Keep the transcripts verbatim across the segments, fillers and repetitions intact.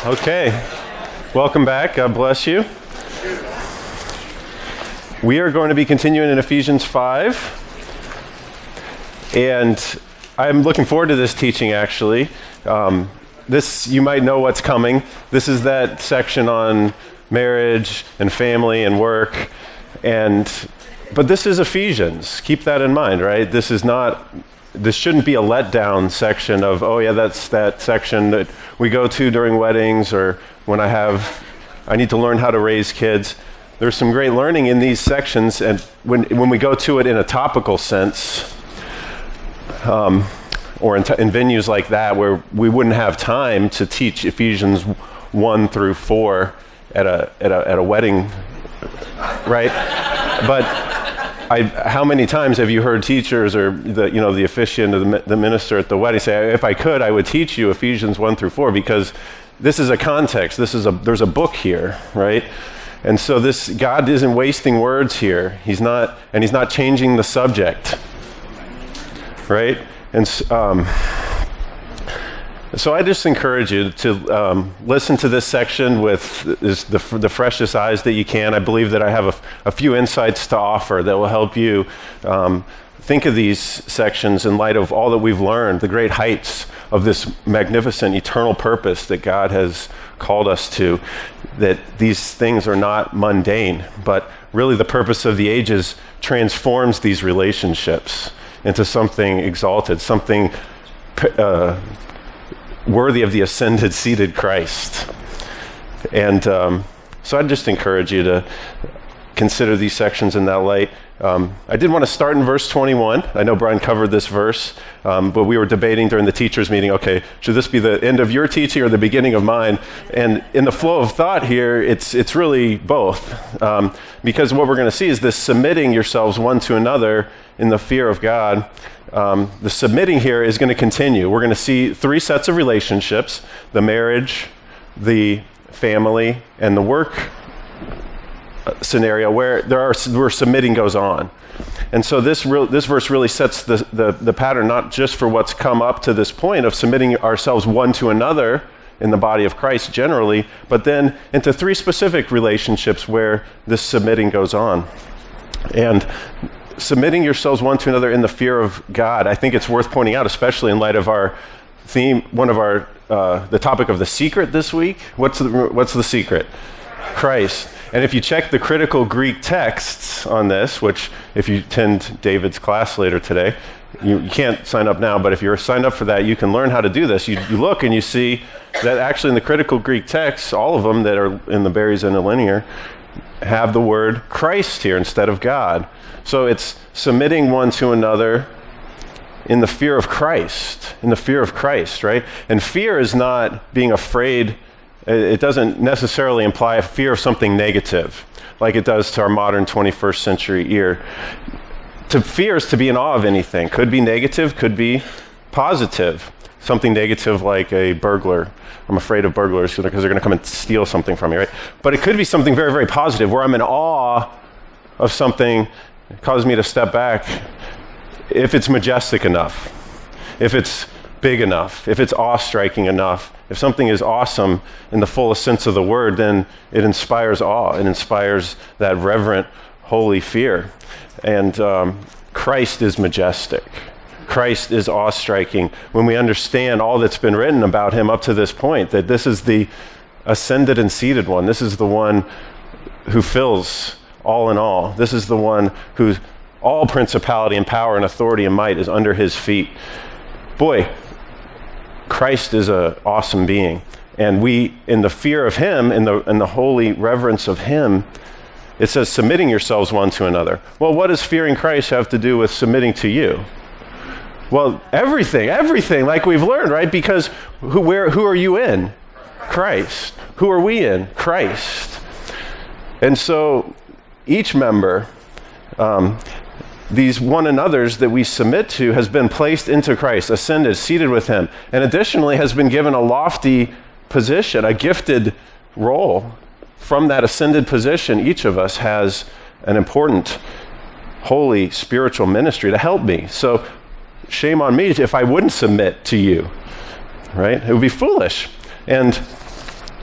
Okay, welcome back. God bless you. We are going to be continuing in Ephesians five, and I'm looking forward to this teaching, actually. Um, this, you might know what's coming. This is that section on marriage and family and work, and but this is Ephesians. Keep that in mind, right? This is not, this shouldn't be a letdown section of, oh yeah, that's that section that we go to during weddings or when I have, I need to learn how to raise kids. There's some great learning in these sections, and when when we go to it in a topical sense, um, or in, t- in venues like that where we wouldn't have time to teach Ephesians one through four at a at a at a wedding, right? But I, how many times have you heard teachers or the you know the officiant or the, the minister at the wedding say, "If I could, I would teach you Ephesians one through four," because this is a context. This is a there's a book here, right? And so this God isn't wasting words here. He's not, and he's not changing the subject, right? And um, so I just encourage you to um, listen to this section with this, the, the freshest eyes that you can. I believe that I have a, a few insights to offer that will help you um, think of these sections in light of all that we've learned, the great heights of this magnificent eternal purpose that God has called us to, that these things are not mundane, but really the purpose of the ages transforms these relationships into something exalted, something uh, worthy of the ascended, seated Christ. And um, so I'd just encourage you to consider these sections in that light. Um, I did want to start in verse twenty-one. I know Brian covered this verse, um, but we were debating during the teachers' meeting, okay, should this be the end of your teaching or the beginning of mine? And in the flow of thought here, it's it's really both. Um, because what we're going to see is this submitting yourselves one to another in the fear of God. Um, the submitting here is going to continue. We're going to see three sets of relationships: the marriage, the family, and the work scenario where there are where submitting goes on. And so this real, this verse really sets the, the the pattern, not just for what's come up to this point of submitting ourselves one to another in the body of Christ generally, but then into three specific relationships where this submitting goes on. And submitting yourselves one to another in the fear of God, I think it's worth pointing out, especially in light of our theme, one of our uh, the topic of the secret this week. What's the, what's the secret? Christ. And if you check the critical Greek texts on this, which if you attend David's class later today, you, you can't sign up now, but if you're signed up for that, you can learn how to do this. You, you look and you see that actually in the critical Greek texts, all of them that are in the Berries Interlinear have the word Christ here instead of God. So it's submitting one to another in the fear of Christ, in the fear of Christ, right? And fear is not being afraid. It doesn't necessarily imply a fear of something negative, like it does to our modern twenty-first century ear. To fear is to be in awe of anything. Could be negative, could be positive. Something negative like a burglar. I'm afraid of burglars because they're going to come and steal something from me, right? But it could be something very, very positive where I'm in awe of something that causes me to step back if it's majestic enough, if it's big enough, if it's awe-striking enough. If something is awesome in the fullest sense of the word, then it inspires awe. It inspires that reverent, holy fear. And um, Christ is majestic. Christ is awe-striking. When we understand all that's been written about him up to this point, that this is the ascended and seated one. This is the one who fills all in all. This is the one whose all principality and power and authority and might is under his feet. Boy, Christ is an awesome being. And we, in the fear of him, in the in the holy reverence of him, it says submitting yourselves one to another. Well, what does fearing Christ have to do with submitting to you? Well, everything, everything, like we've learned, right? Because who, where, who are you in? Christ. Who are we in? Christ. And so each member, um, these one another's that we submit to has been placed into Christ, ascended, seated with him, and additionally has been given a lofty position, a gifted role. From that ascended position, each of us has an important, holy, spiritual ministry to help me. So shame on me if I wouldn't submit to you, right? It would be foolish. And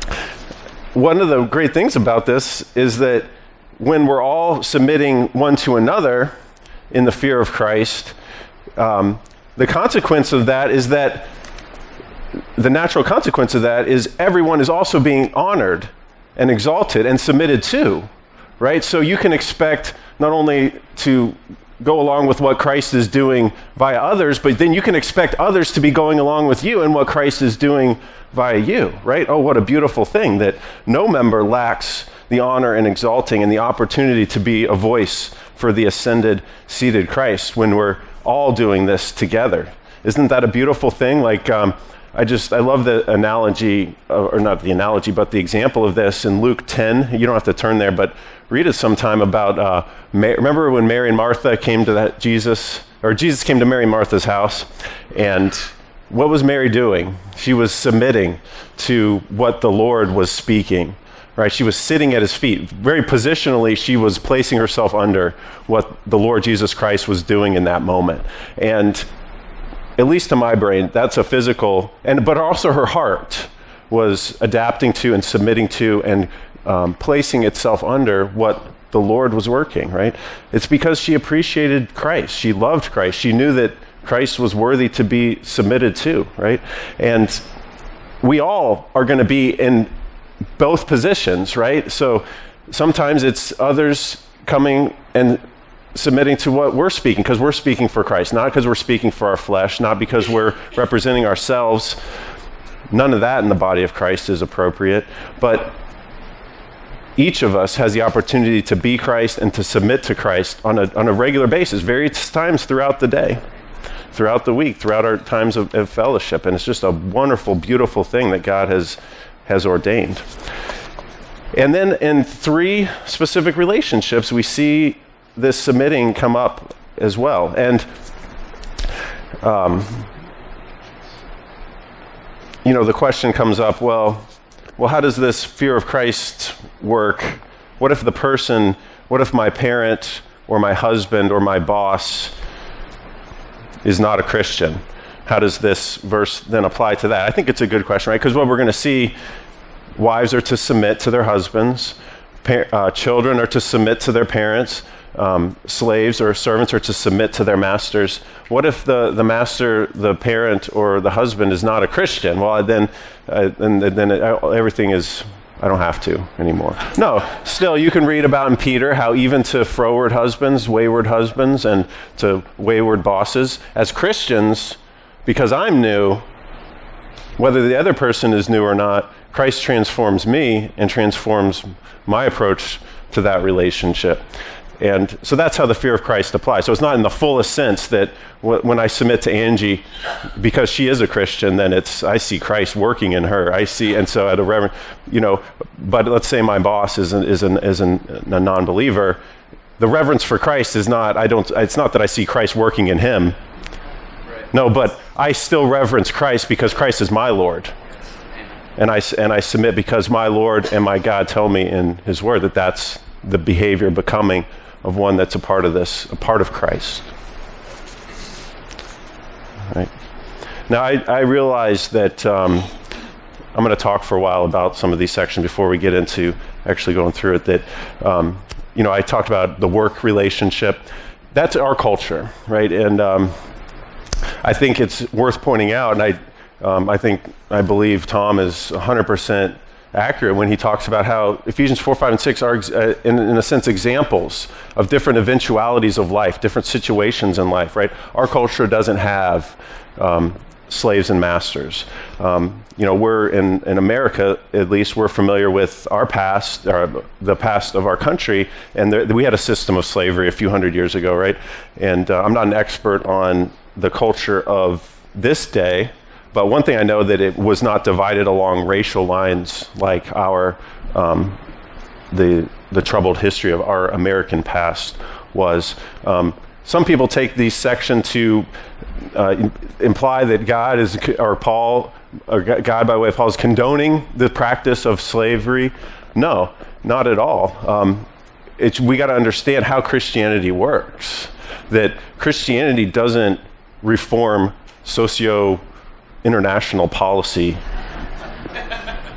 one of the great things about this is that when we're all submitting one to another in the fear of Christ, um, the consequence of that is that the natural consequence of that is everyone is also being honored and exalted and submitted to, right? So you can expect not only to go along with what Christ is doing via others, but then you can expect others to be going along with you in what Christ is doing via you, right? Oh, what a beautiful thing that no member lacks the honor and exalting and the opportunity to be a voice for the ascended, seated Christ when we're all doing this together. Isn't that a beautiful thing? Like, um, I just, I love the analogy, uh, or not the analogy, but the example of this in Luke ten. You don't have to turn there, but read it sometime about, uh, Ma- remember when Mary and Martha came to that Jesus, or Jesus came to Mary and Martha's house, and what was Mary doing? She was submitting to what the Lord was speaking, right? She was sitting at his feet. Very positionally, she was placing herself under what the Lord Jesus Christ was doing in that moment. And at least to my brain, that's a physical, and but also her heart was adapting to and submitting to and um, placing itself under what the Lord was working, right? It's because she appreciated Christ. She loved Christ. She knew that Christ was worthy to be submitted to, right? And we all are going to be in both positions, right? So sometimes it's others coming and submitting to what we're speaking because we're speaking for Christ, not because we're speaking for our flesh, not because we're representing ourselves. None of that in the body of Christ is appropriate, but each of us has the opportunity to be Christ and to submit to Christ on a, on a regular basis, various times throughout the day, throughout the week, throughout our times of, of fellowship. And it's just a wonderful, beautiful thing that God has, has ordained. And then in three specific relationships, we see this submitting come up as well. And, um, you know, the question comes up, well, well, how does this fear of Christ work? What if the person, what if my parent or my husband or my boss is not a Christian? How does this verse then apply to that? I think it's a good question, right? Because what we're going to see, wives are to submit to their husbands, par- uh, children are to submit to their parents, um, slaves or servants are to submit to their masters. What if the, the master, the parent, or the husband is not a Christian? Well, then, uh, then, then it, everything is, I don't have to anymore. No, still, you can read about in Peter how even to froward husbands, wayward husbands, and to wayward bosses, as Christians, because I'm new, whether the other person is new or not, Christ transforms me and transforms my approach to that relationship. And so that's how the fear of Christ applies. So it's not in the fullest sense that w- when I submit to Angie, because she is a Christian, then it's, I see Christ working in her. I see, and so at a reverend, you know, but let's say my boss is an, is an, is an, a non-believer. The reverence for Christ is not, I don't, it's not that I see Christ working in him. Right. No, but I still reverence Christ because Christ is my Lord. And I, and I submit because my Lord and my God tell me in his word that that's the behavior becoming of one that's a part of this, a part of Christ. Right. Now, I, I realize that um, I'm going to talk for a while about some of these sections before we get into actually going through it, that, um, you know, I talked about the work relationship. That's our culture, right? And um, I think it's worth pointing out, and I, um, I think, I believe Tom is one hundred percent accurate when he talks about how Ephesians four, five, and six are, uh, in, in a sense, examples of different eventualities of life, different situations in life, right? Our culture doesn't have um, slaves and masters. Um, you know, we're in, in America, at least, we're familiar with our past, or the past of our country, and there, we had a system of slavery a few hundred years ago, right? And uh, I'm not an expert on the culture of this day, but one thing I know that it was not divided along racial lines like our um, the the troubled history of our American past was. Um, some people take this section to uh, imply that God is, or Paul, or God by way of Paul is condoning the practice of slavery. No, not at all. Um, it's, we got to understand how Christianity works. That Christianity doesn't reform socio international policy.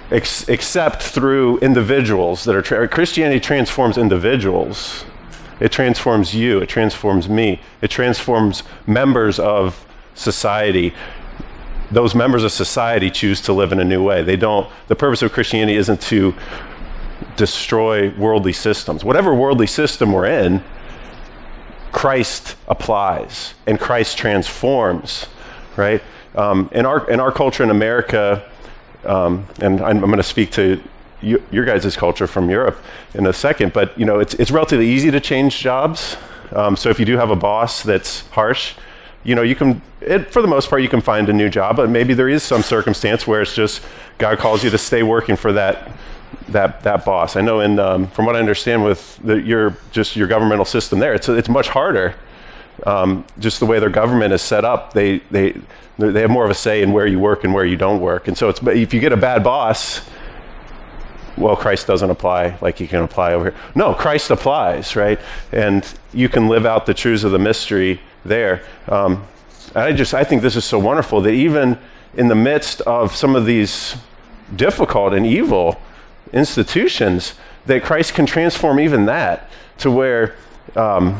ex- except through individuals that are, tra- Christianity transforms individuals. It transforms you, it transforms me, it transforms members of society. Those members of society choose to live in a new way. They don't, the purpose of Christianity isn't to destroy worldly systems. Whatever worldly system we're in, Christ applies and Christ transforms, right? Um, in our in our culture in America, um, and I'm, I'm going to speak to you, your guys' culture from Europe in a second, but you know, it's it's relatively easy to change jobs. Um, so if you do have a boss that's harsh, you know, you can, it, for the most part, you can find a new job, but maybe there is some circumstance where it's just God calls you to stay working for that that that boss. I know, in um, from what I understand with the, your just your governmental system there, it's it's much harder. Um, just the way their government is set up, they they they have more of a say in where you work and where you don't work. And so it's, if you get a bad boss, well, Christ doesn't apply like he can apply over here. No, Christ applies, right? And you can live out the truths of the mystery there. Um, I just I think this is so wonderful that even in the midst of some of these difficult and evil institutions, that Christ can transform even that to where, um,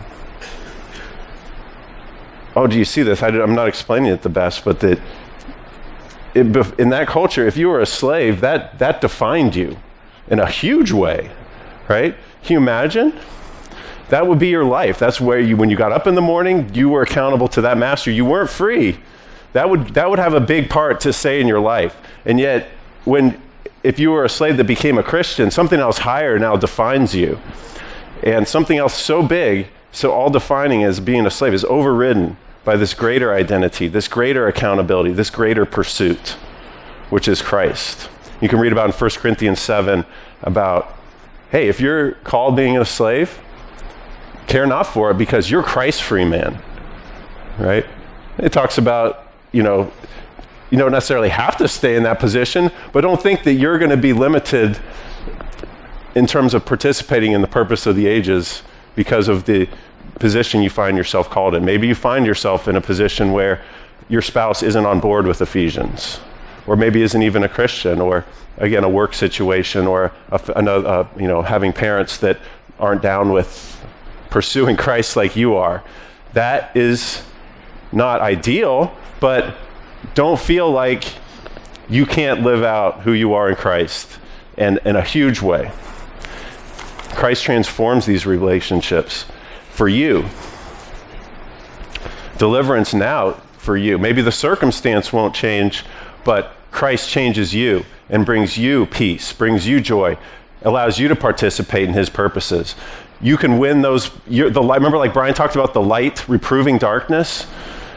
oh, do you see this? I, I'm not explaining it the best, but that it, in that culture, if you were a slave, that that defined you in a huge way, right? Can you imagine? That would be your life. That's where you, when you got up in the morning, you were accountable to that master. You weren't free. That would that would have a big part to say in your life. And yet, when if you were a slave that became a Christian, something else higher now defines you. And something else so big, so all defining as being a slave, is overridden by this greater identity, this greater accountability, this greater pursuit, which is Christ. You can read about in First Corinthians seven about, hey, if you're called being a slave, care not for it because you're Christ's free man, right? It talks about, you know, you don't necessarily have to stay in that position, but don't think that you're going to be limited in terms of participating in the purpose of the ages because of the position you find yourself called in. Maybe you find yourself in a position where your spouse isn't on board with Ephesians, or maybe isn't even a Christian, or again, a work situation, or a, another, uh, you know, having parents that aren't down with pursuing Christ like you are. That is not ideal, but don't feel like you can't live out who you are in Christ, and in a huge way. Christ transforms these relationships for you. Deliverance now for you. Maybe the circumstance won't change, but Christ changes you and brings you peace, brings you joy, allows you to participate in his purposes. You can win those, you're, the light, remember like Brian talked about the light reproving darkness?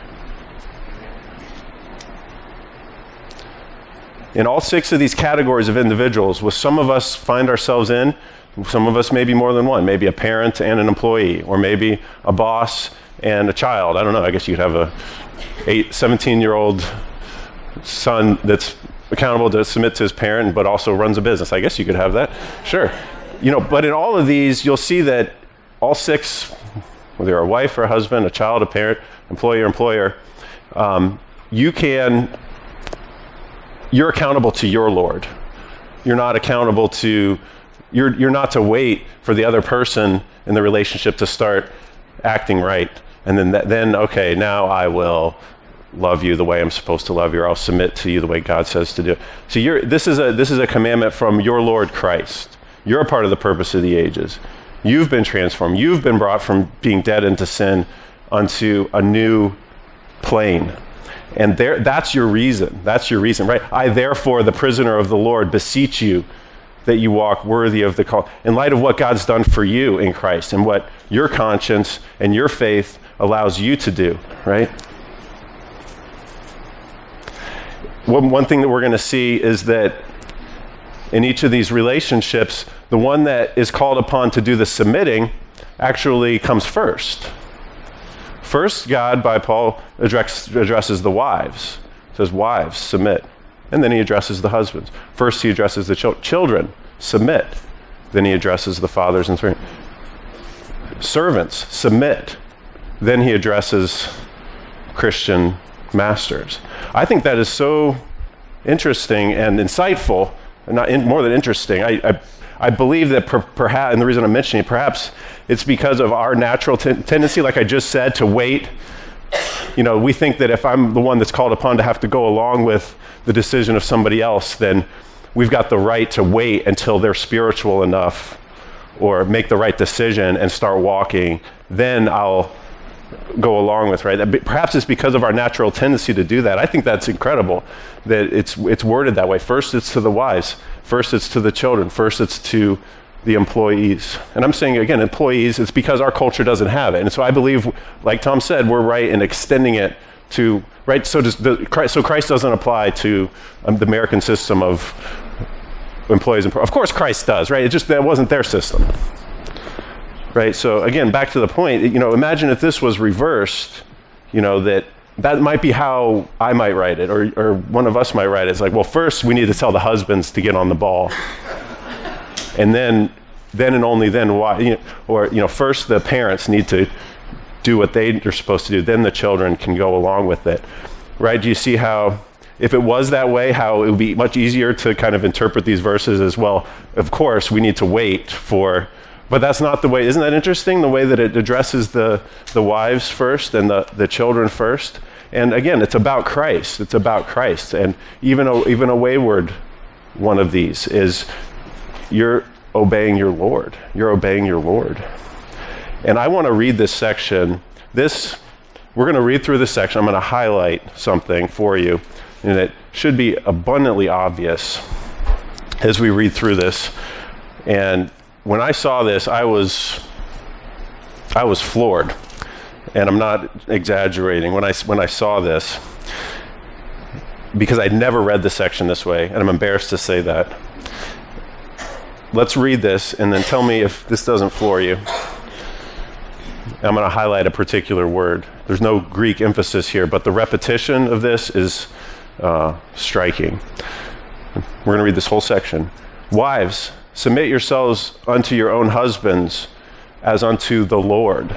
In all six of these categories of individuals, with some of us find ourselves in, some of us maybe more than one, maybe a parent and an employee, or maybe a boss and a child. I don't know, I guess you could have a eight, seventeen-year-old son that's accountable to submit to his parent, but also runs a business. I guess you could have that, sure. You know, but in all of these, you'll see that all six, whether you're a wife or a husband, a child, a parent, employee or employer, um, you can, you're accountable to your Lord. You're not accountable to, you're you're not to wait for the other person in the relationship to start acting right. And then, that, then okay, now I will love you the way I'm supposed to love you, or I'll submit to you the way God says to do. So you're, this is a this is a commandment from your Lord Christ. You're a part of the purpose of the ages. You've been transformed. You've been brought from being dead into sin unto a new plane. And there, that's your reason. That's your reason, right? I, therefore, the prisoner of the Lord, beseech you that you walk worthy of the call. In light of what God's done for you in Christ and what your conscience and your faith allows you to do, right? One, one thing that we're going to see is that in each of these relationships, the one that is called upon to do the submitting actually comes first. First, God, by Paul, address, addresses the wives. He says, wives, submit. And then he addresses the husbands. First, he addresses the chil- children, submit. Then he addresses the fathers and servants. Servants, submit. Then he addresses Christian masters. I think that is so interesting and insightful not in, more than interesting. I, I, I believe that per, perhaps, and the reason I'm mentioning it, perhaps it's because of our natural t- tendency, like I just said, to wait. You know, we think that if I'm the one that's called upon to have to go along with the decision of somebody else, then we've got the right to wait until they're spiritual enough or make the right decision and start walking. Then I'll go along with, right? Perhaps it's because of our natural tendency to do that. I think that's incredible that it's it's worded that way. First it's to the wives, first it's to the children, first it's to the employees. And I'm saying, again, employees, it's because our culture doesn't have it. And so I believe, like Tom said, we're right in extending it to, right? So does the, so Christ doesn't apply to um, the American system of employees. And of course Christ does, right? It just, that wasn't their system. Right, so again, back to the point, you know, imagine if this was reversed, you know, that that might be how I might write it, or, or one of us might write it. It's like, well, first we need to tell the husbands to get on the ball. And then, then and only then, why, you know, or, you know, first the parents need to do what they are supposed to do, then the children can go along with it. Right, do you see how, if it was that way, how it would be much easier to kind of interpret these verses as well? Of course, we need to wait for, but that's not the way. Isn't that interesting, the way that it addresses the, the wives first and the, the children first? And again, it's about Christ. It's about Christ. And even a, even a wayward one of these is you're obeying your Lord. You're obeying your Lord. And I want to read this section. This, we're going to read through this section. I'm going to highlight something for you. And it should be abundantly obvious as we read through this. And when I saw this, I was I was floored, and I'm not exaggerating when I when I saw this, because I'd never read the section this way, and I'm embarrassed to say that. Let's read this, and then tell me if this doesn't floor you. I'm going to highlight a particular word. There's no Greek emphasis here, but the repetition of this is uh, striking. We're going to read this whole section. Wives, submit yourselves unto your own husbands as unto the Lord.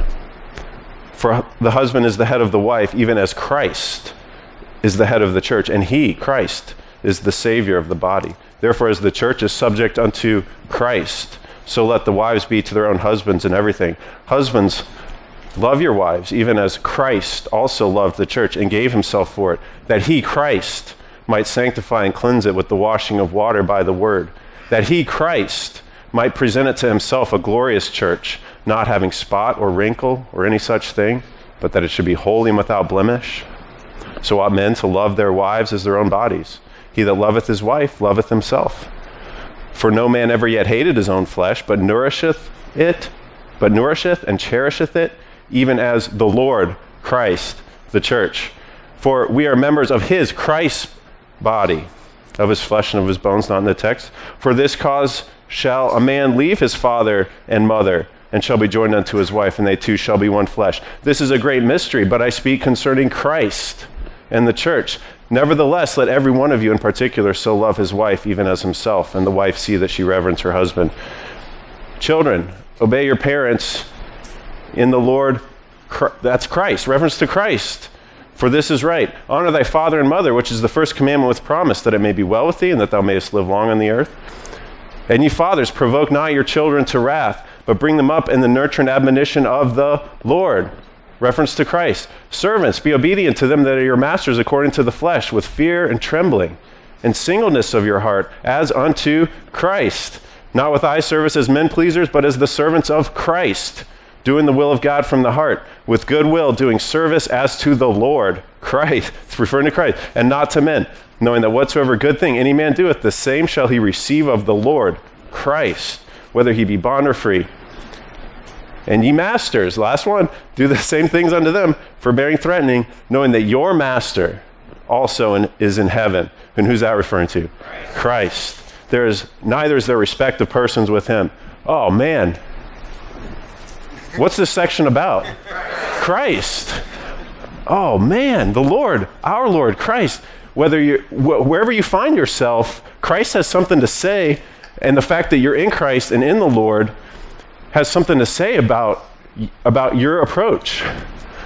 For the husband is the head of the wife, even as Christ is the head of the church, and he, Christ, is the Savior of the body. Therefore, as the church is subject unto Christ, so let the wives be to their own husbands in everything. Husbands, love your wives, even as Christ also loved the church and gave himself for it, that he, Christ, might sanctify and cleanse it with the washing of water by the word, that he, Christ, might present it to himself a glorious church, not having spot or wrinkle or any such thing, but that it should be holy and without blemish. So ought men to love their wives as their own bodies. He that loveth his wife loveth himself. For no man ever yet hated his own flesh, but nourisheth it, but nourisheth and cherisheth it, even as the Lord Christ, the church. For we are members of his, Christ's body, of his flesh and of his bones, not in the text. For this cause shall a man leave his father and mother, and shall be joined unto his wife, and they two shall be one flesh. This is a great mystery, but I speak concerning Christ and the church. Nevertheless, let every one of you in particular so love his wife, even as himself, and the wife see that she reverence her husband. Children, obey your parents in the Lord. That's Christ, reference to Christ. For this is right. Honor thy father and mother, which is the first commandment with promise, that it may be well with thee, and that thou mayest live long on the earth. And ye fathers, provoke not your children to wrath, but bring them up in the nurture and admonition of the Lord. Reference to Christ. Servants, be obedient to them that are your masters according to the flesh, with fear and trembling, and singleness of your heart, as unto Christ. Not with eye service as men pleasers, but as the servants of Christ, doing the will of God from the heart, with good will, doing service as to the Lord, Christ, it's referring to Christ, and not to men, knowing that whatsoever good thing any man doeth, the same shall he receive of the Lord, Christ, whether he be bond or free. And ye masters, last one, do the same things unto them, forbearing threatening, knowing that your master also in, is in heaven. And who's that referring to? Christ. Christ. There is, neither is there respect of persons with him. Oh, man. What's this section about? Christ. Oh, man, the Lord, our Lord, Christ. Whether you, wh- wherever you find yourself, Christ has something to say, and the fact that you're in Christ and in the Lord has something to say about, about your approach.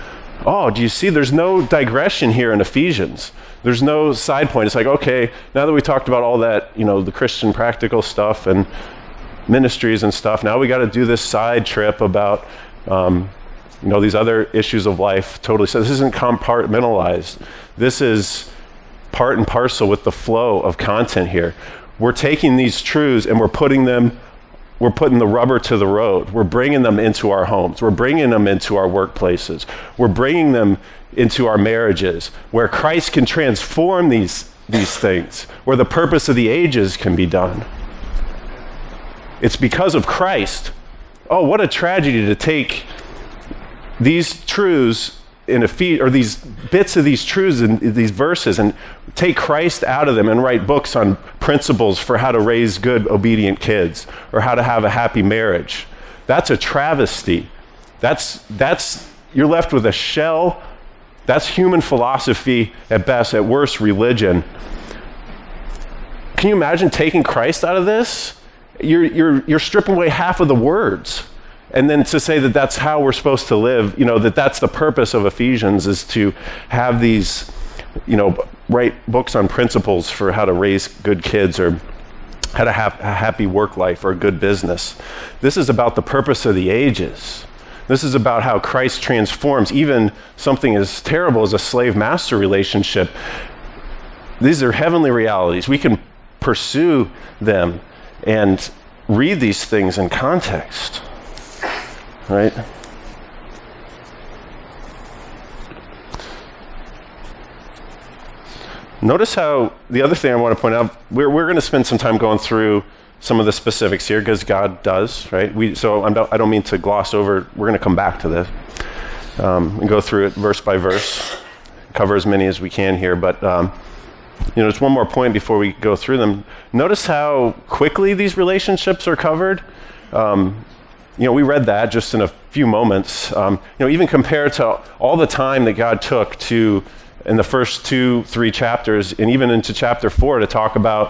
oh, do you see there's no digression here in Ephesians? There's no side point. It's like, okay, now that we talked about all that, you know, the Christian practical stuff and ministries and stuff, now we got to do this side trip about, um, you know, these other issues of life. Totally. So this isn't compartmentalized. This is part and parcel with the flow of content here. We're taking these truths and we're putting them, we're putting the rubber to the road. We're bringing them into our homes. We're bringing them into our workplaces. We're bringing them into our marriages, where Christ can transform these, these things, where the purpose of the ages can be done. It's because of Christ. Oh, what a tragedy to take these truths in a feed, or these bits of these truths and these verses, and take Christ out of them and write books on principles for how to raise good, obedient kids, or how to have a happy marriage. That's a travesty. That's, that's, you're left with a shell. That's human philosophy at best, at worst, religion. Can you imagine taking Christ out of this? You're, you're, you're stripping away half of the words. And then to say that that's how we're supposed to live, you know, that that's the purpose of Ephesians, is to have these, you know, write books on principles for how to raise good kids, or how to have a happy work life, or a good business. This is about the purpose of the ages. This is about how Christ transforms even something as terrible as a slave-master relationship. These are heavenly realities. We can pursue them and read these things in context, right? Notice how, the other thing I want to point out, we're, we're going to spend some time going through some of the specifics here, because God does, right? We, so I'm not, I don't mean to gloss over, we're going to come back to this um, and go through it verse by verse, cover as many as we can here, but um, you know, just one more point before we go through them. Notice how quickly these relationships are covered. Um, you know, we read that just in a few moments. Um, you know, even compared to all the time that God took to, in the first two, three chapters, and even into chapter four, to talk about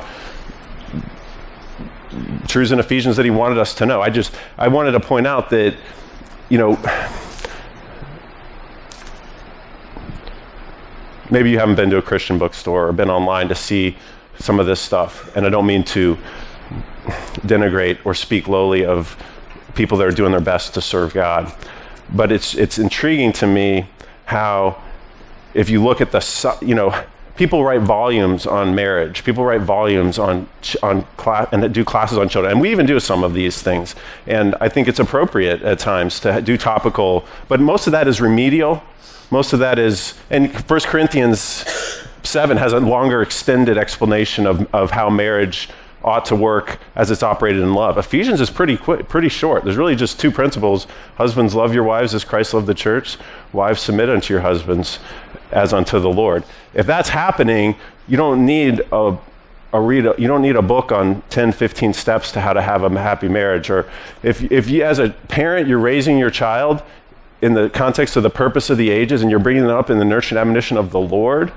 truths in Ephesians that he wanted us to know. I just, I wanted to point out that, you know, maybe you haven't been to a Christian bookstore or been online to see some of this stuff. And I don't mean to denigrate or speak lowly of people that are doing their best to serve God. But it's it's intriguing to me how, if you look at the, you know, people write volumes on marriage. People write volumes on on class, and do classes on children. And we even do some of these things. And I think it's appropriate at times to do topical, but most of that is remedial. Most of that is, and First Corinthians seven has a longer extended explanation of, of how marriage ought to work as it's operated in love. Ephesians is pretty quick, pretty short. There's really just two principles. Husbands, love your wives as Christ loved the church. Wives, submit unto your husbands as unto the Lord. If that's happening, you don't need a, a read. A, you don't need a book on ten, fifteen steps to how to have a happy marriage. Or if if you, as a parent, you're raising your child in the context of the purpose of the ages, and you're bringing them up in the nurture and admonition of the Lord,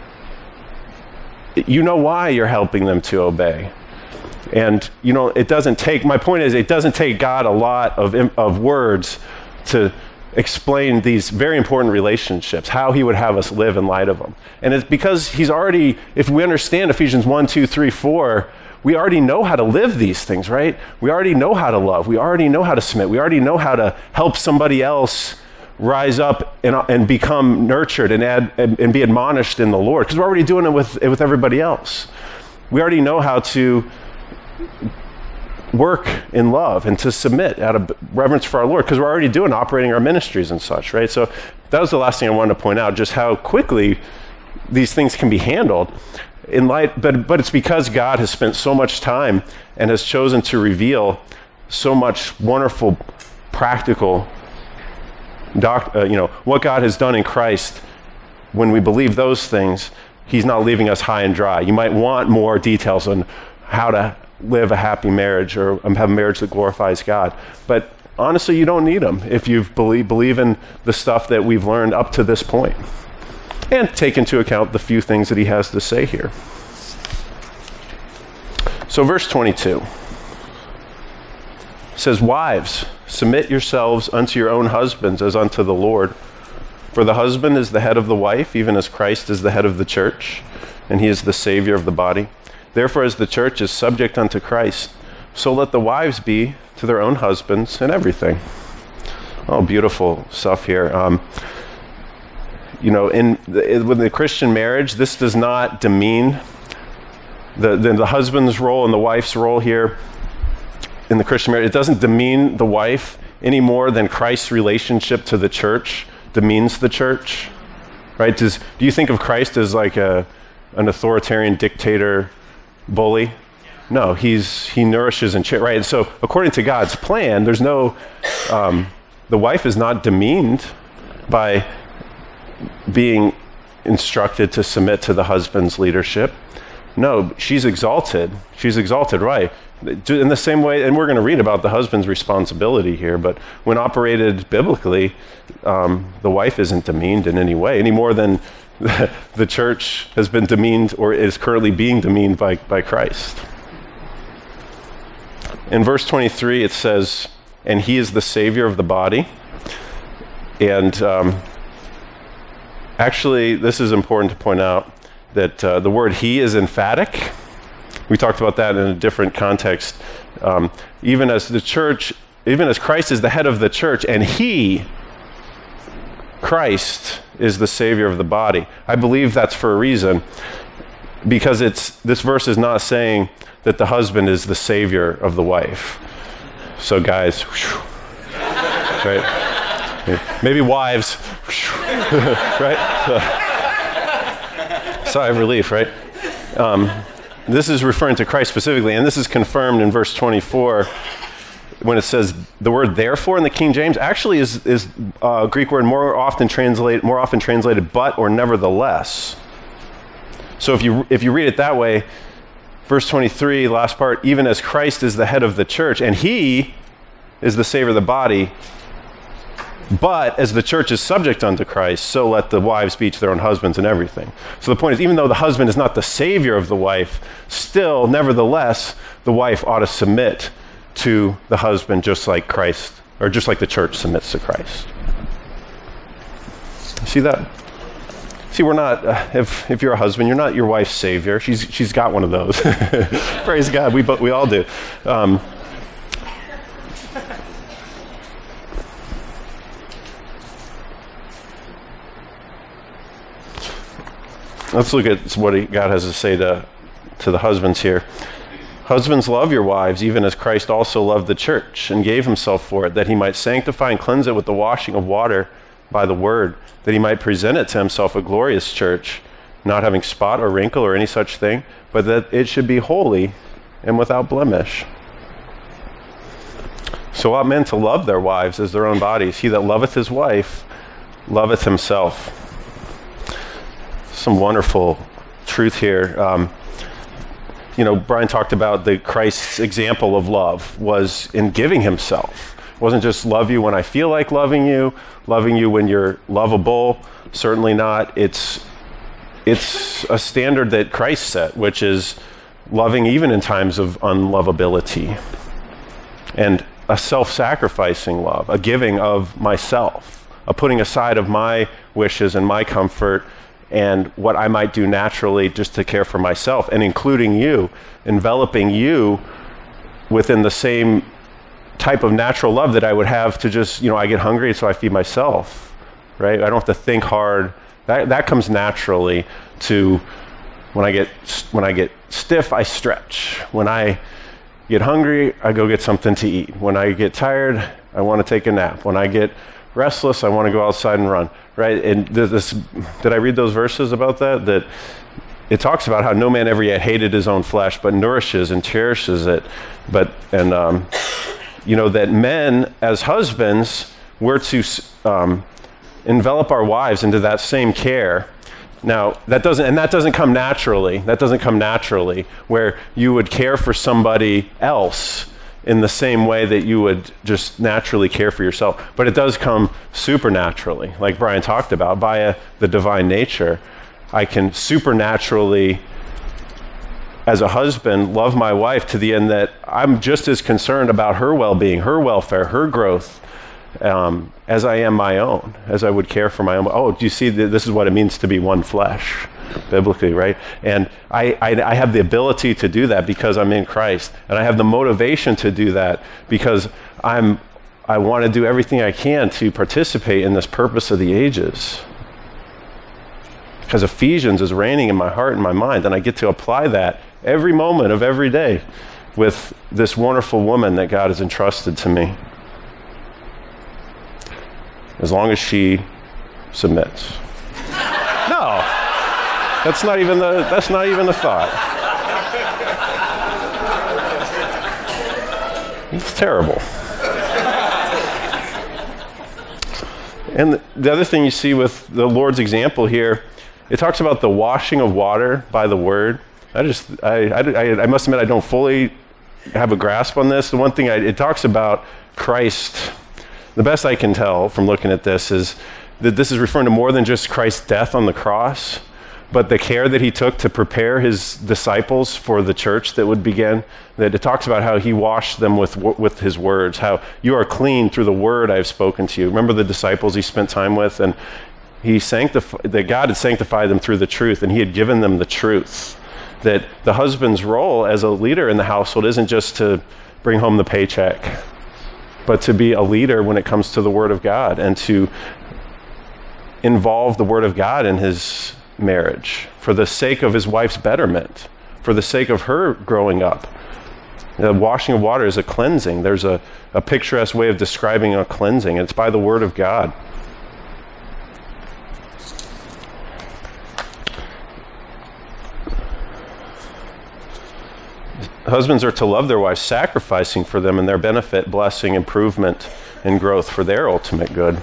you know why you're helping them to obey. And, you know, it doesn't take, my point is, it doesn't take God a lot of, of words to explain these very important relationships, how he would have us live in light of them. And it's because he's already, if we understand Ephesians one, two, three, four, we already know how to live these things, right? We already know how to love. We already know how to submit. We already know how to help somebody else rise up and, and become nurtured and, add, and, and be admonished in the Lord, because we're already doing it with, with everybody else. We already know how to work in love and to submit out of reverence for our Lord, because we're already doing operating our ministries and such, right? So that was the last thing I wanted to point out, just how quickly these things can be handled in light, but but it's because God has spent so much time and has chosen to reveal so much wonderful, practical, doc, uh, you know, what God has done in Christ. When we believe those things, he's not leaving us high and dry. You might want more details on how to live a happy marriage or have a marriage that glorifies God. But honestly, you don't need them if you believe, believe in the stuff that we've learned up to this point. And take into account the few things that he has to say here. So verse twenty-two says, "Wives, submit yourselves unto your own husbands as unto the Lord. For the husband is the head of the wife, even as Christ is the head of the church, and he is the Savior of the body. Therefore, as the church is subject unto Christ, so let the wives be to their own husbands in everything. Oh, beautiful stuff here. Um, you know, in the, with the Christian marriage, this does not demean the, the, the husband's role and the wife's role here in the Christian marriage. It doesn't demean the wife any more than Christ's relationship to the church demeans the church, right? Does, do you think of Christ as like a, an authoritarian dictator bully? No, he's he nourishes and, right? And so according to God's plan, there's no, um, the wife is not demeaned by being instructed to submit to the husband's leadership. No, she's exalted. She's exalted, right? In the same way, and we're going to read about the husband's responsibility here, but when operated biblically, um, the wife isn't demeaned in any way, any more than the church has been demeaned or is currently being demeaned by, by Christ. In verse twenty-three, it says, and he is the Savior of the body. And um, actually, this is important to point out, that uh, the word he is emphatic. We talked about that in a different context. Um, even as the church, even as Christ is the head of the church, and he, Christ, is the Savior of the body. I believe that's for a reason, because it's this verse is not saying that the husband is the Savior of the wife. So guys, whew, right? Maybe wives, whew, right? So, sigh of relief, right? Um, this is referring to Christ specifically, and this is confirmed in verse twenty-four when it says the word therefore in the King James actually is is a Greek word more often translate more often translated but or nevertheless. So if you if you read it that way, verse twenty-three, last part, even as Christ is the head of the church, and he is the Savior of the body, but as the church is subject unto Christ, so let the wives be to their own husbands in everything. So the point is, even though the husband is not the Savior of the wife, still, nevertheless, the wife ought to submit to the husband just like Christ, or just like the church submits to Christ. See that? See, we're not, uh, if if you're a husband, you're not your wife's Savior. She's she's got one of those. Praise God, we, we all do. Um, Let's look at what God has to say to, to the husbands here. Husbands, love your wives, even as Christ also loved the church and gave himself for it, that he might sanctify and cleanse it with the washing of water by the word, that he might present it to himself a glorious church, not having spot or wrinkle or any such thing, but that it should be holy and without blemish. So ought men to love their wives as their own bodies. He that loveth his wife loveth himself. Some wonderful truth here. Um, you know, Brian talked about the Christ's example of love was in giving himself. It wasn't just love you when I feel like loving you, loving you when you're lovable. Certainly not. It's it's a standard that Christ set, which is loving even in times of unlovability, and a self-sacrificing love, a giving of myself, a putting aside of my wishes and my comfort and what I might do naturally just to care for myself, and including you, enveloping you within the same type of natural love that I would have to just, you know, I get hungry, so I feed myself, right? I don't have to think hard. That that comes naturally to when I get when I get stiff, I stretch. When I get hungry, I go get something to eat. When I get tired, I want to take a nap. When I get restless, I want to go outside and run, right? And this, did I read those verses about that? That it talks about how no man ever yet hated his own flesh, but nourishes and cherishes it. But, and, um, you know, that men as husbands were to um, envelop our wives into that same care. Now, that doesn't, and that doesn't come naturally. That doesn't come naturally, where you would care for somebody else in the same way that you would just naturally care for yourself. But it does come supernaturally, like Brian talked about, via the divine nature. I can supernaturally, as a husband, love my wife to the end that I'm just as concerned about her well-being, her welfare, her growth, um, as I am my own, as I would care for my own. Oh, do you see, that this is what it means to be one flesh, biblically, right? And I, I, I have the ability to do that because I'm in Christ, and I have the motivation to do that because I'm, I want to do everything I can to participate in this purpose of the ages. Because Ephesians is reigning in my heart and my mind, and I get to apply that every moment of every day with this wonderful woman that God has entrusted to me. As long as she submits. No, that's not even the that's not even the thought. It's terrible. And the other thing you see with the Lord's example here, it talks about the washing of water by the word. I just I I, I must admit I don't fully have a grasp on this. The one thing I, it talks about Christ. The best I can tell from looking at this is that this is referring to more than just Christ's death on the cross, but the care that he took to prepare his disciples for the church that would begin. That it talks about how he washed them with with his words, how you are clean through the word I have spoken to you. Remember the disciples he spent time with, and he sanctified, that God had sanctified them through the truth, and he had given them the truth. That the husband's role as a leader in the household isn't just to bring home the paycheck, but to be a leader when it comes to the Word of God and to involve the Word of God in his marriage for the sake of his wife's betterment, for the sake of her growing up. The washing of water is a cleansing. There's a, a picturesque way of describing a cleansing. It's by the Word of God. Husbands are to love their wives, sacrificing for them and their benefit, blessing, improvement, and growth for their ultimate good.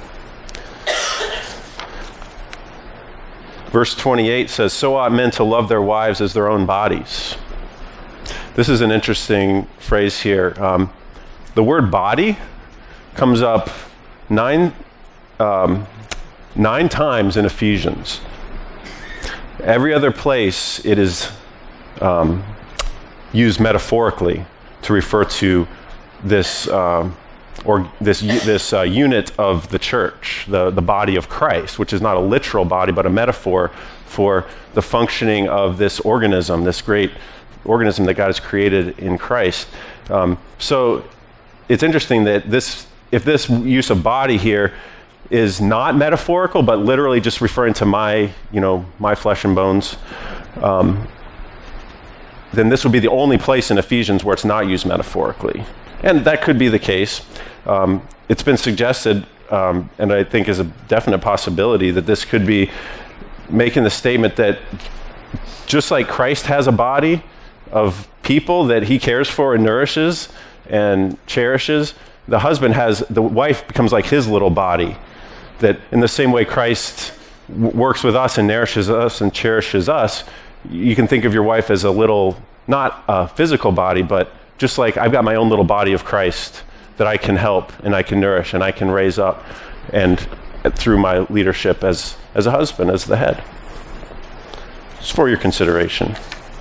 Verse twenty-eight says, so ought men to love their wives as their own bodies. This is an interesting phrase here. Um, the word body comes up nine, um, nine times in Ephesians. Every other place it is um, used metaphorically to refer to this um, or this this uh, unit of the church, the, the body of Christ, which is not a literal body, but a metaphor for the functioning of this organism, this great organism that God has created in Christ. Um, so it's interesting that this, if this use of body here is not metaphorical, but literally just referring to my, you know, my flesh and bones, um, then this would be the only place in Ephesians where it's not used metaphorically. And that could be the case. Um, it's been suggested, um, and I think is a definite possibility, that this could be making the statement that just like Christ has a body of people that he cares for and nourishes and cherishes, the husband has, the wife becomes like his little body. That in the same way Christ w- works with us and nourishes us and cherishes us, you can think of your wife as a little, not a physical body, but just like I've got my own little body of Christ that I can help and I can nourish and I can raise up, and through my leadership as, as a husband, as the head. Just for your consideration.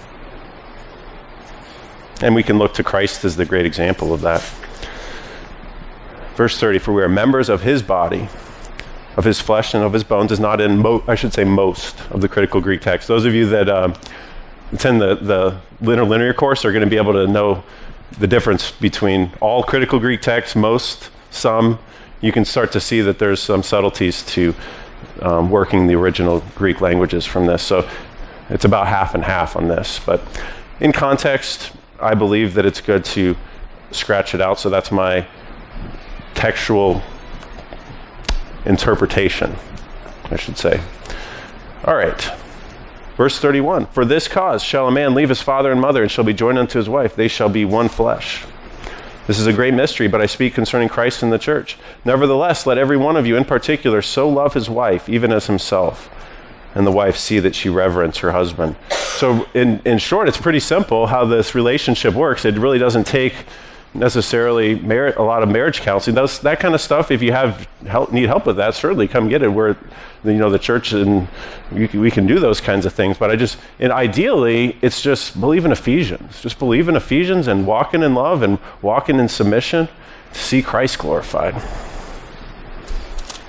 And we can look to Christ as the great example of that. Verse thirty, for we are members of his body, of his flesh and of his bones, is not in, mo- I should say most of the critical Greek text. Those of you that um, attend the, the interlinear course are going to be able to know the difference between all critical Greek texts, most, some. You can start to see that there's some subtleties to um, working the original Greek languages from this. So it's about half and half on this. But in context, I believe that it's good to scratch it out. So that's my textual interpretation, I should say. All right. Verse thirty-one, for this cause shall a man leave his father and mother and shall be joined unto his wife. They shall be one flesh. This is a great mystery, but I speak concerning Christ and the church. Nevertheless, let every one of you in particular so love his wife, even as himself, and the wife see that she reverence her husband. So in, in short, it's pretty simple how this relationship works. It really doesn't take necessarily mar- a lot of marriage counseling. Those, that kind of stuff, if you have help, need help with that, certainly come get it. We're, you know, the church, and we, we can do those kinds of things. But I just, and ideally, it's just believe in Ephesians. Just believe in Ephesians and walking in love and walking in submission to see Christ glorified.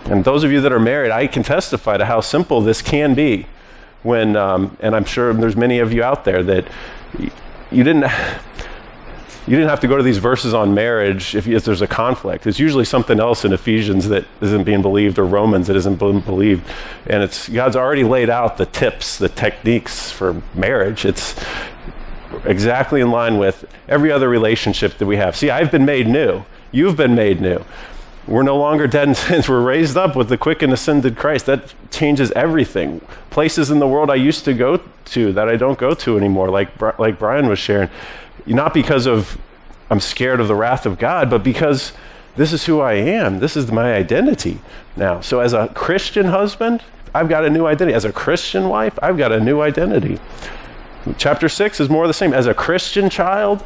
And those of you that are married, I can testify to how simple this can be. When, um, and I'm sure there's many of you out there that you didn't, you didn't have to go to these verses on marriage if, if there's a conflict. It's usually something else in Ephesians that isn't being believed, or Romans that isn't being believed. And it's God's already laid out the tips, the techniques for marriage. It's exactly in line with every other relationship that we have. See, I've been made new. You've been made new. We're no longer dead in sins. We're raised up with the quick and ascended Christ. That changes everything. Places in the world I used to go to that I don't go to anymore, like like Brian was sharing. Not because of I'm scared of the wrath of God, but because this is who I am. This is my identity now. So as a Christian husband, I've got a new identity. As a Christian wife, I've got a new identity. Chapter six is more of the same. As a Christian child,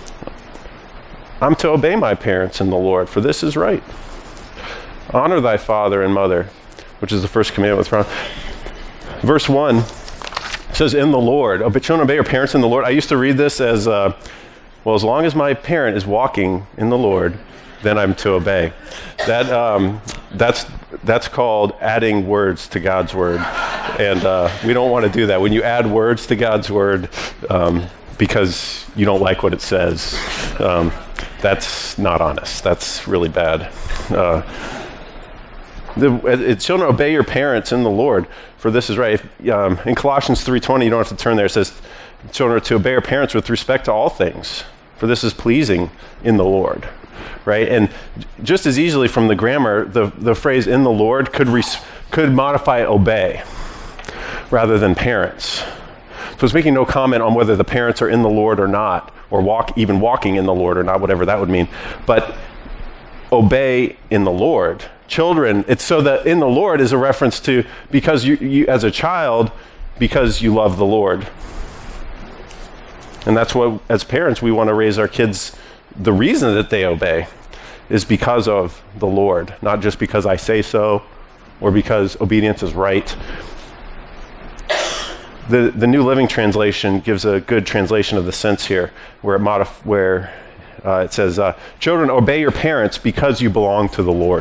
I'm to obey my parents in the Lord, for this is right. Honor thy father and mother, which is the first commandment with promise. Verse one says, in the Lord. Oh, but children, obey your parents in the Lord. I used to read this as, uh, well, as long as my parent is walking in the Lord, then I'm to obey. That um, that's that's called adding words to God's word, and uh, we don't want to do that. When you add words to God's word um, because you don't like what it says, um, that's not honest. That's really bad. Uh, the, it, children, obey your parents in the Lord, for this is right. If, um, in Colossians three twenty, you don't have to turn there. It says, children are to obey your parents with respect to all things, for this is pleasing in the Lord. Right? And just as easily from the grammar, the, the phrase in the Lord could res- could modify obey rather than parents. So it's making no comment on whether the parents are in the Lord or not, or walk even walking in the Lord or not, whatever that would mean. But obey in the Lord. Children, it's so that in the Lord is a reference to because you, you as a child, because you love the Lord. And that's what, as parents, we want to raise our kids. The reason that they obey is because of the Lord, not just because I say so or because obedience is right. The the New Living Translation gives a good translation of the sense here, where it modif- where uh, it says, uh, "Children, obey your parents because you belong to the Lord."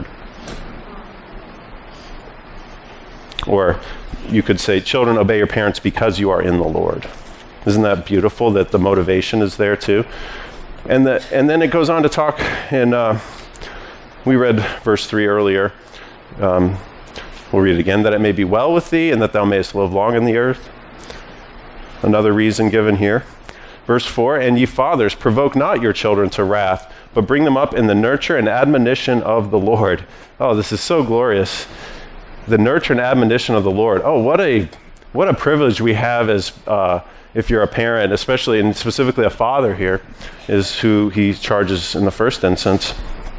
Or you could say, "Children, obey your parents because you are in the Lord." Isn't that beautiful that the motivation is there too? And the, and then it goes on to talk, and uh, we read verse three earlier. Um, we'll read it again. That it may be well with thee, and that thou mayest live long in the earth. Another reason given here. Verse four, and ye fathers, provoke not your children to wrath, but bring them up in the nurture and admonition of the Lord. Oh, this is so glorious. The nurture and admonition of the Lord. Oh, what a what a privilege we have as uh, if you're a parent, especially and specifically a father here, is who he charges in the first instance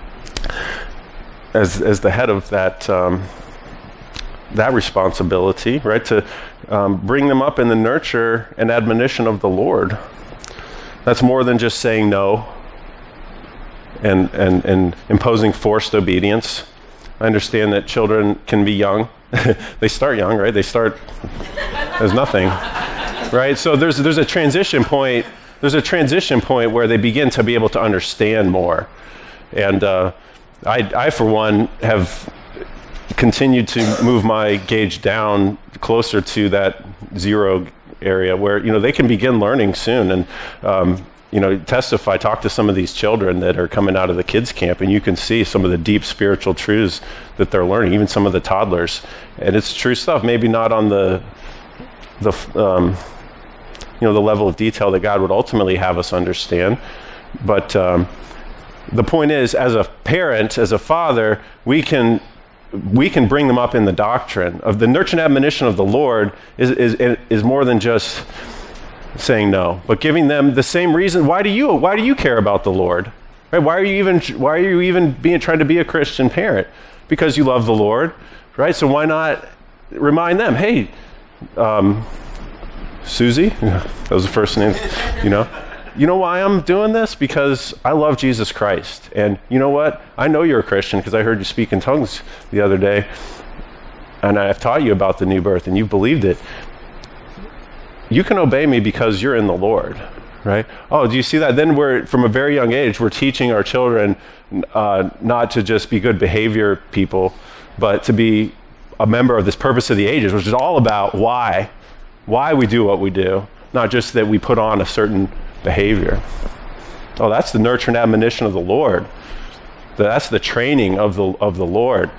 as as the head of that um, that responsibility, right? To um, bring them up in the nurture and admonition of the Lord. That's more than just saying no and and and imposing forced obedience. I understand that children can be young. They start young, right? They start as nothing. Right, so there's there's a transition point. There's a transition point where they begin to be able to understand more, and uh, I, I for one have continued to move my gauge down closer to that zero area where you know they can begin learning soon, and um, you know testify, talk to some of these children that are coming out of the kids camp, and you can see some of the deep spiritual truths that they're learning, even some of the toddlers, and it's true stuff. Maybe not on the the um, you know, the level of detail that God would ultimately have us understand. But um, the point is, as a parent, as a father, we can we can bring them up in the doctrine of the nurture and admonition of the Lord is is is more than just saying no, but giving them the same reason. Why do you why do you care about the Lord? Right? Why are you even why are you even being trying to be a Christian parent? Because you love the Lord, right? So why not remind them, hey, um, Susie, that was the first name, you know. You know why I'm doing this? Because I love Jesus Christ. And you know what? I know you're a Christian because I heard you speak in tongues the other day. And I've taught you about the new birth and you've believed it. You can obey me because you're in the Lord, right? Oh, do you see that? Then we're, from a very young age, we're teaching our children uh, not to just be good behavior people, but to be a member of this purpose of the ages, which is all about why, why we do what we do, not just that we put on a certain behavior. Oh, that's the nurture and admonition of the Lord. That's the training of the of the Lord.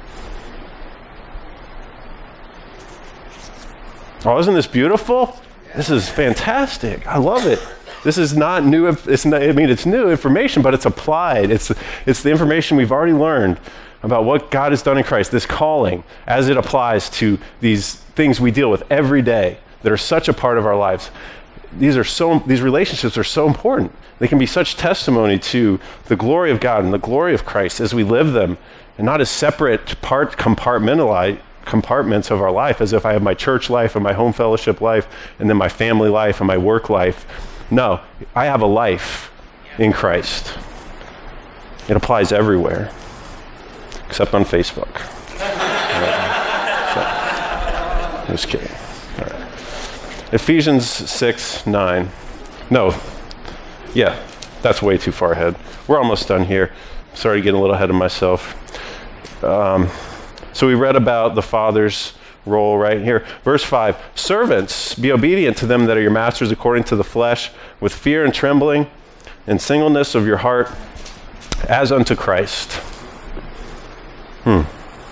Oh, isn't this beautiful? This is fantastic. I love it. This is not new. It's not, I mean, it's new information, but it's applied. It's it's the information we've already learned about what God has done in Christ, this calling, as it applies to these things we deal with every day that are such a part of our lives. These are so. These relationships are so important. They can be such testimony to the glory of God and the glory of Christ as we live them, and not as separate part compartmentalized compartments of our life, as if I have my church life and my home fellowship life and then my family life and my work life. No, I have a life in Christ. It applies everywhere, except on Facebook. Right. So, just kidding. All right. Ephesians six nine. No, yeah, that's way too far ahead. We're almost done here. Sorry to get a little ahead of myself. Um, So we read about the Father's role right here. Verse five, servants, be obedient to them that are your masters according to the flesh, with fear and trembling and singleness of your heart, as unto Christ. Hmm.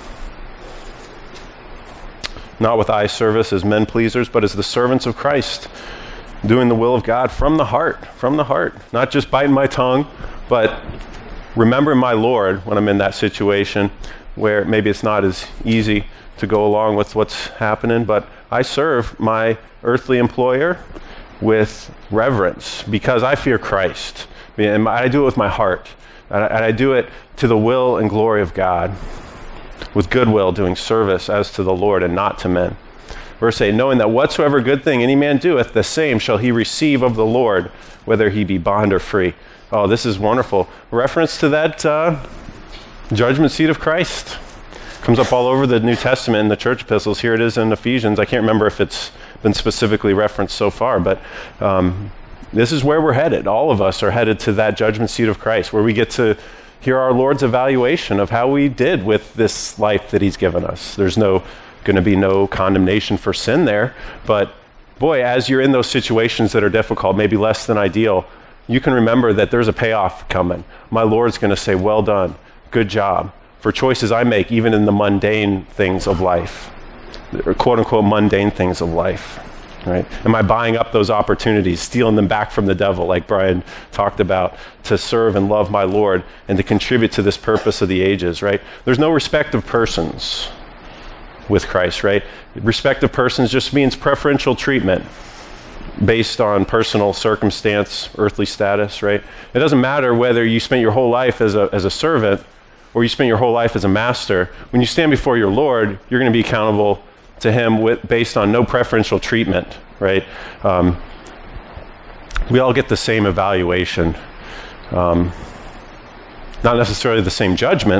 Not with eye service as men pleasers, but as the servants of Christ, doing the will of God from the heart, from the heart. Not just biting my tongue, but remembering my Lord when I'm in that situation where maybe it's not as easy to go along with what's happening, but I serve my earthly employer with reverence because I fear Christ. And I do it with my heart. And I do it to the will and glory of God, with goodwill, doing service as to the Lord and not to men. Verse eight, knowing that whatsoever good thing any man doeth, the same shall he receive of the Lord, whether he be bond or free. Oh, this is wonderful. Reference to that uh, judgment seat of Christ. Comes up all over the New Testament in the church epistles. Here it is in Ephesians. I can't remember if it's been specifically referenced so far, but um, this is where we're headed. All of us are headed to that judgment seat of Christ, where we get to hear our Lord's evaluation of how we did with this life that he's given us. There's no going to be no condemnation for sin there, but boy, as you're in those situations that are difficult, maybe less than ideal, you can remember that there's a payoff coming. My Lord's going to say, well done. Good job for choices I make, even in the mundane things of life, or quote unquote mundane things of life, right? Am I buying up those opportunities, stealing them back from the devil, like Brian talked about, to serve and love my Lord and to contribute to this purpose of the ages, right? There's no respect of persons with Christ, right? Respect of persons just means preferential treatment based on personal circumstance, earthly status, right? It doesn't matter whether you spent your whole life as a as a servant or you spent your whole life as a master. When you stand before your Lord, you're going to be accountable to him with, based on no preferential treatment, right? Um, we all get the same evaluation. Um, not necessarily the same judgment,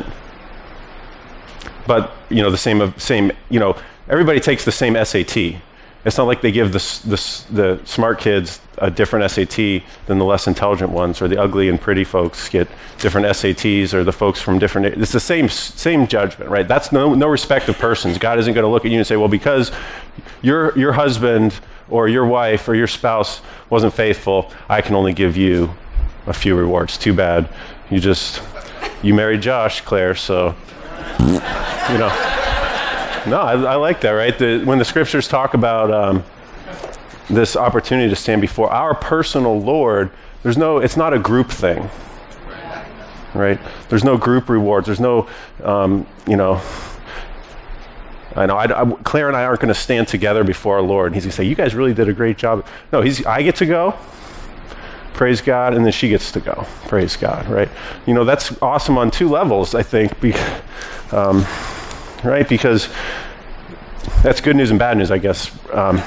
but, you know, the same, same, you know, everybody takes the same S A T. It's not like they give the, the, the smart kids a different S A T than the less intelligent ones, or the ugly and pretty folks get different S A Ts, or the folks from different, it's the same same judgment, right? That's no no respect of persons. God isn't going to look at you and say, well, because your your husband or your wife or your spouse wasn't faithful, I can only give you a few rewards. Too bad. You just, you married Josh, Claire, so, you know. No, I, I like that, right? The, when the scriptures talk about um, this opportunity to stand before our personal Lord, there's no, it's not a group thing, right? There's no group rewards. There's no, um, you know, I know, I, I, Claire and I aren't going to stand together before our Lord. And he's going to say, you guys really did a great job. No, he's, I get to go, praise God, and then she gets to go, praise God, right? You know, that's awesome on two levels, I think, be, um, right? Because that's good news and bad news, I guess. Um,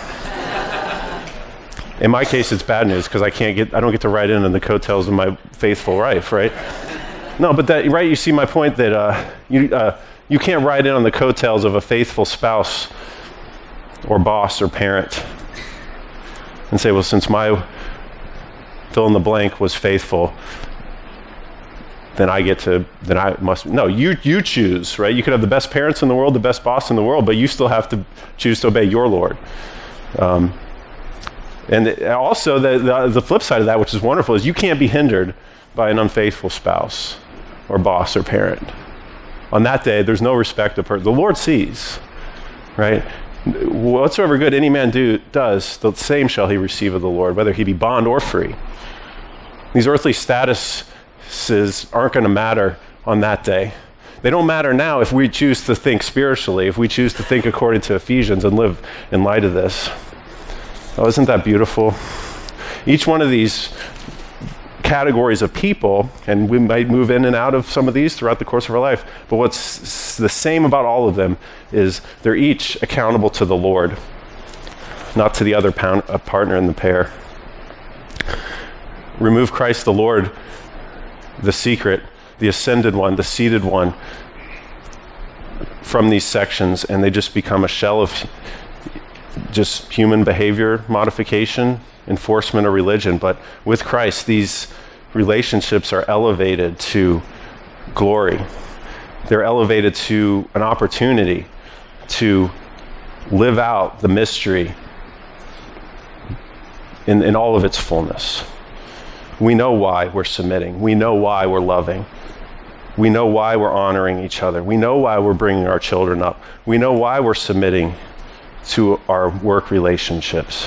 in my case, it's bad news because I can't get, I don't get to ride in on the coattails of my faithful wife, right? No, but that, right? You see my point that uh, you uh, you can't ride in on the coattails of a faithful spouse or boss or parent and say, well, since my fill in the blank was faithful, then I get to, then I must, no, you, you choose, right? You could have the best parents in the world, the best boss in the world, but you still have to choose to obey your Lord. Um, and also the, the, the flip side of that, which is wonderful, is you can't be hindered by an unfaithful spouse or boss or parent. On that day, there's no respect of person. The Lord sees, right? Whatsoever good any man do does, the same shall he receive of the Lord, whether he be bond or free. These earthly statuses aren't going to matter on that day. They don't matter now if we choose to think spiritually, if we choose to think according to Ephesians and live in light of this. Oh, isn't that beautiful? Each one of these categories of people, and we might move in and out of some of these throughout the course of our life, but what's the same about all of them is they're each accountable to the Lord, not to the other pound, a partner in the pair. Remove Christ the Lord, the secret, the ascended one, the seated one, from these sections, and they just become a shell of just human behavior modification, enforcement of religion. But with Christ, these relationships are elevated to glory. They're elevated to an opportunity to live out the mystery in, in all of its fullness. We know why we're submitting. We know why we're loving. We know why we're honoring each other. We know why we're bringing our children up. We know why we're submitting to our work relationships.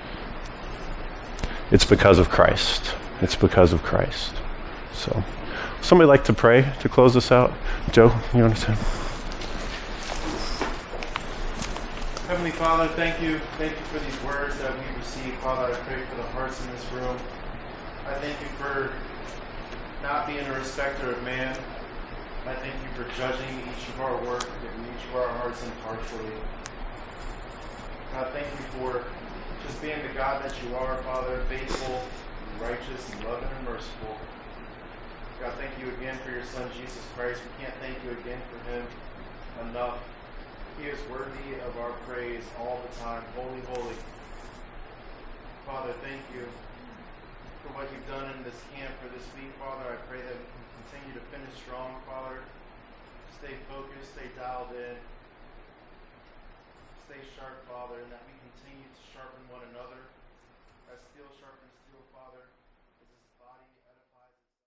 It's because of Christ. It's because of Christ. So, somebody like to pray to close this out? Joe, you want to say? Heavenly Father, thank you. Thank you for these words that we receive. Father, I pray for the hearts in this room. I thank you for not being a respecter of man. I thank you for judging each of our work and each of our hearts impartially. God, thank you for just being the God that you are, Father, faithful, and righteous, and loving and merciful. God, thank you again for your Son, Jesus Christ. We can't thank you again for him enough. He is worthy of our praise all the time. Holy, holy. Father, thank you for what you've done in this camp for this week, Father. I pray that we can continue to finish strong, Father. Stay focused, stay dialed in. Stay sharp, Father, and that we continue to sharpen one another as steel sharpens steel.